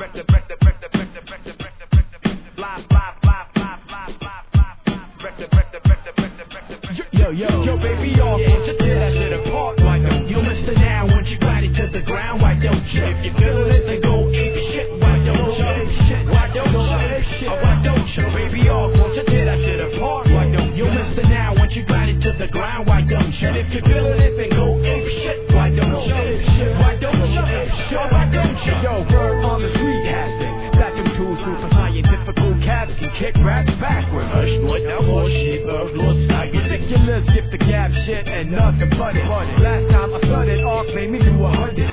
Yo, baby, y'all, won't you tear that shit apart? Why don't you miss it now? Once you ride it to the ground, why don't you? If you feel it, then go ape shit. Why don't you? Why don't you? Why don't you? Baby, y'all, won't you tear that shit apart? Why don't you miss it now? Once you ride it to the ground, why don't you? If you feel it, then go ape shit. Why don't you? Why don't you? Why don't you? Yo, word on the street has it. Got them tools through some scientifical cats can kick rats backward. Hush, what now? More sheep of lost. Ridiculous, skip the gap shit and nothing but it. Last time I started off, made me do 100.